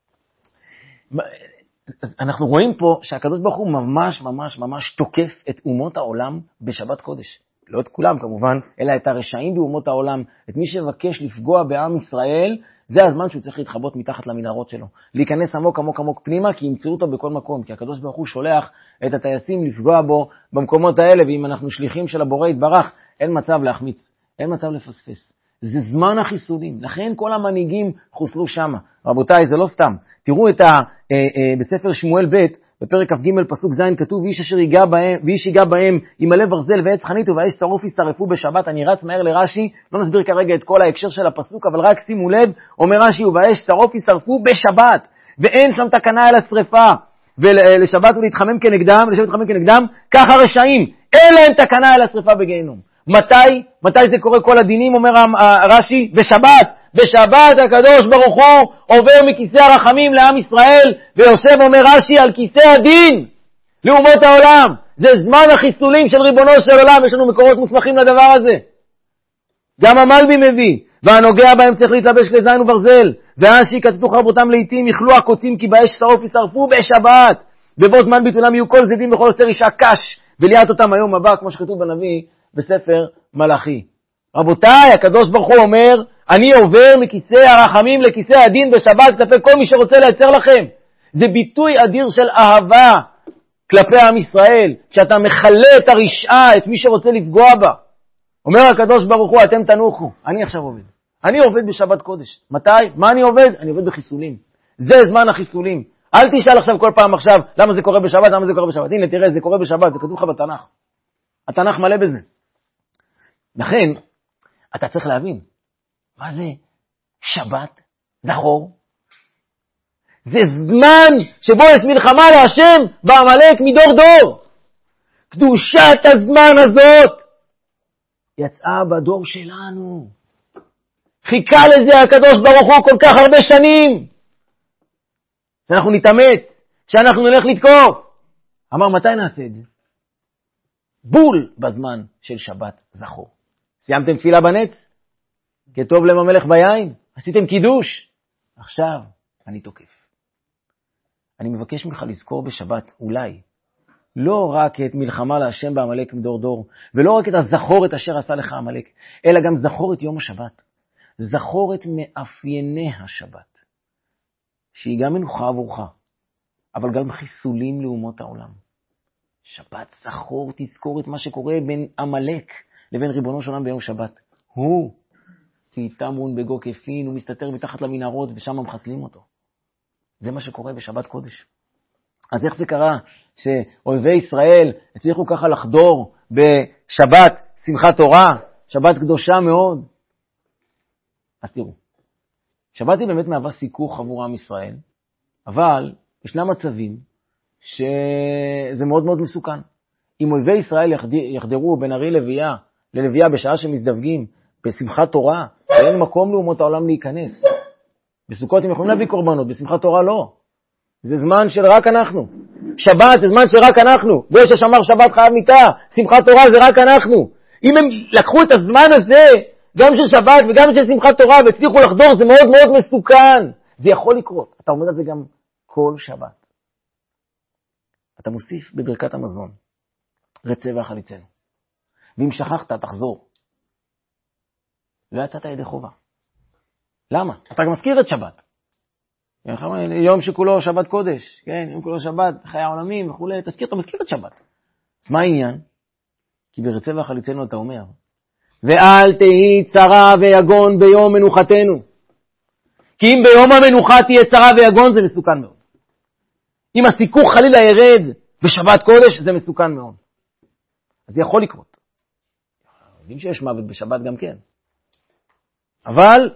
אנחנו רואים פה שהקדוש ברוך הוא ממש ממש ממש תוקף את אומות העולם בשבת קודש. לא את כולם כמובן, אלא את הרשעים באומות העולם, את מי שבקש לפגוע בעם ישראל, זה הזמן שהוא צריך להתחבות מתחת למנהרות שלו. להיכנס עמוק עמוק עמוק פנימה, כי ימצאו אותו בכל מקום, כי הקדוש ברוך הוא שולח את הטייסים לפגוע בו במקומות האלה, ואם אנחנו שליחים של הבורא יתברך, אין מצב להחמיץ, אין מצב לפספס. זה זמן החיסולים, לכן כל המנהיגים חוסלו שם. רבותיי, זה לא סתם. תראו את ה, אה, אה, בספר שמואל ב' בפרק כ"ג פסוק ז' כתוב, ואיש אשר ייגע בהם, ואיש ייגע בהם עם הלב ברזל ועץ חנית ובאש שרוף ישרפו בשבת. אני רץ מהר לרש"י, לא נסביר כרגע את כל ההקשר של הפסוק, אבל רק שימו לב, אומר רש"י, ובאש שרוף ישרפו בשבת, ואין שם תקנה אל השרפה, ולשבת ולהתחמם כנגדם, ולשבת להתחמם כנגדם, כך הרשעים, אין להם תקנה אל השרפה בגיהנום. מתי? מתי זה קורה כל הדינים, אומר רש"י? בשבת. בשבת הקדוש ברוך הוא עובר מכיסא הרחמים לעם ישראל, ויושב אומר רש"י על כיסא הדין לאומות העולם. זה זמן החיסולים של ריבונו של עולם, יש לנו מקורות מוסמכים לדבר הזה. גם המלבי מביא, והנוגע בהם צריך להתלבש לזין וברזל, ואנשי קצתו חרבותם לעתים, יכלו הקוצים כי באש שרוף ישרפו בשבת. בבוא זמן ביטולם יהיו כל זדים וכל עושר אישה קש, וליאת אותם היום הבא, כמו שכתוב בנביא בספר מלאכי. רבותיי, הקדוש ברוך הוא אומר, אני עובר מכיסא הרחמים לכיסא הדין בשבת כלפי כל מי שרוצה לייצר לכם. זה ביטוי אדיר של אהבה כלפי עם ישראל, כשאתה מחלה את הרשעה, את מי שרוצה לפגוע בה. אומר הקדוש ברוך הוא, אתם תנוחו, אני עכשיו עובד. אני עובד בשבת קודש. מתי? מה אני עובד? אני עובד בחיסולים. זה זמן החיסולים. אל תשאל עכשיו כל פעם עכשיו, למה זה קורה בשבת, למה זה קורה בשבת. הנה תראה, זה קורה בשבת, זה כתוב לך בתנ"ך. התנ"ך מלא בזה. לכן, אתה צריך להבין, מה זה שבת זכור? זה זמן שבו יש מלחמה להשם בעמלק מדור דור. קדושת הזמן הזאת יצאה בדור שלנו. חיכה לזה הקדוש ברוך הוא כל כך הרבה שנים. שאנחנו נתאמץ, שאנחנו נלך לתקוף. אמר, מתי נעשה את זה? בול בזמן של שבת זכור. סיימתם תפילה בנץ? כטוב לב המלך ביין? עשיתם קידוש? עכשיו אני תוקף. אני מבקש ממך לזכור בשבת, אולי, לא רק את מלחמה להשם בעמלק מדור דור, ולא רק את הזכור את אשר עשה לך עמלק, אלא גם זכור את יום השבת. זכור את מאפייני השבת, שהיא גם מנוחה עבורך, אבל גם חיסולים לאומות העולם. שבת זכור, תזכור את מה שקורה בין עמלק לבין ריבונו של עולם ביום שבת. הוא, תמון בגו כפין, הוא מסתתר מתחת למנהרות ושם מחסלים אותו. זה מה שקורה בשבת קודש. אז איך זה קרה שאויבי ישראל הצליחו ככה לחדור בשבת שמחת תורה, שבת קדושה מאוד? אז תראו, שבת היא באמת מהווה סיכוך עבור עם ישראל, אבל ישנם מצבים שזה מאוד מאוד מסוכן. אם אויבי ישראל יחדרו בין ארי לוויה ללוויה בשעה שמזדווגים בשמחת תורה, אין מקום לאומות העולם להיכנס. בסוכות הם יכולים להביא קורבנות, בשמחת תורה לא. זה זמן של רק אנחנו. שבת זה זמן של רק אנחנו. זה ששמר שבת חייב מיתה, שמחת תורה זה רק אנחנו. אם הם לקחו את הזמן הזה, גם של שבת וגם של שמחת תורה, והצליחו לחדור, זה מאוד מאוד מסוכן. זה יכול לקרות. אתה אומר את זה גם כל שבת. אתה מוסיף בברכת המזון, רצה ואכליצנו. ואם שכחת, תחזור. לא יצאת ידי חובה. למה? אתה גם מזכיר את שבת. יום שכולו שבת קודש, כן? יום כולו שבת, חיי העולמים וכו', תזכיר, אתה מזכיר את שבת. אז מה העניין? כי ברצה ואכליצנו אתה אומר, ואל תהי צרה ויגון ביום מנוחתנו. כי אם ביום המנוחה תהיה צרה ויגון, זה מסוכן מאוד. אם הסיכוך חלילה ירד בשבת קודש, זה מסוכן מאוד. אז זה יכול לקרות. יודעים שיש מוות בשבת גם כן. אבל,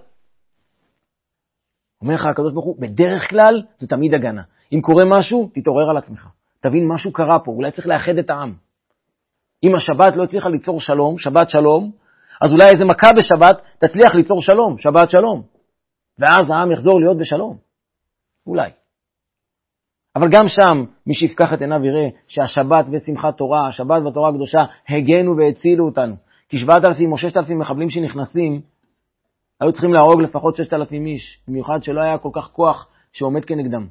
אומר לך הקדוש ברוך הוא, בדרך כלל זה תמיד הגנה. אם קורה משהו, תתעורר על עצמך. תבין משהו קרה פה, אולי צריך לאחד את העם. אם השבת לא הצליחה ליצור שלום, שבת שלום, אז אולי איזה מכה בשבת תצליח ליצור שלום, שבת שלום. ואז העם יחזור להיות בשלום. אולי. אבל גם שם, מי שיפקח את עיניו יראה שהשבת ושמחת תורה, השבת והתורה הקדושה, הגנו והצילו אותנו. כי שבעת אלפים או ששת אלפים מחבלים שנכנסים, היו צריכים להרוג לפחות ששת אלפים איש, במיוחד שלא היה כל כך כוח שעומד כנגדם.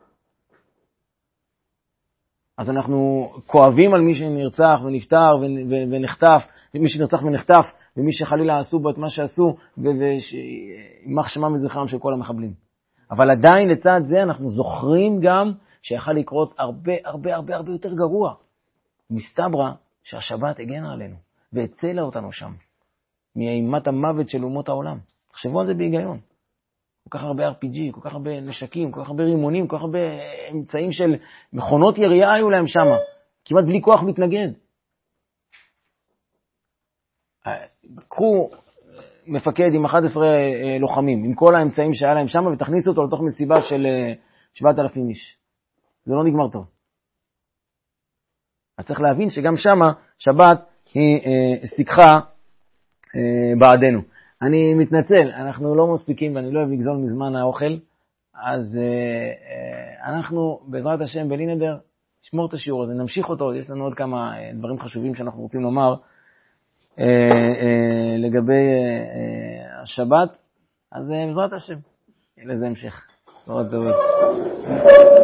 אז אנחנו כואבים על מי שנרצח ונפטר ונחטף, מי שנרצח ונחטף, ומי שחלילה עשו בו את מה שעשו, וימח שמם וזכרם של כל המחבלים. אבל עדיין לצד זה אנחנו זוכרים גם שיכל לקרות הרבה הרבה הרבה הרבה יותר גרוע. מסתברא שהשבת הגנה עלינו, והצילה אותנו שם, מאימת המוות של אומות העולם. תחשבו על זה בהיגיון. כל כך הרבה אר פי ג'י, כל כך הרבה נשקים, כל כך הרבה רימונים, כל כך הרבה אמצעים של מכונות ירייה היו להם שם, כמעט בלי כוח מתנגד. קחו מפקד עם אחד עשר לוחמים, עם כל האמצעים שהיה להם שם, ותכניסו אותו לתוך מסיבה של שבעת אלפים איש. זה לא נגמר טוב. אז צריך להבין שגם שם שבת היא אה, סיככה אה, בעדנו. אני מתנצל, אנחנו לא מספיקים ואני לא אוהב לגזול מזמן האוכל, אז אה, אה, אנחנו בעזרת השם בלי נדר נשמור את השיעור הזה, נמשיך אותו, יש לנו עוד כמה אה, דברים חשובים שאנחנו רוצים לומר אה, אה, לגבי אה, אה, השבת, אז אה, בעזרת השם, לזה המשך. מאוד טוב.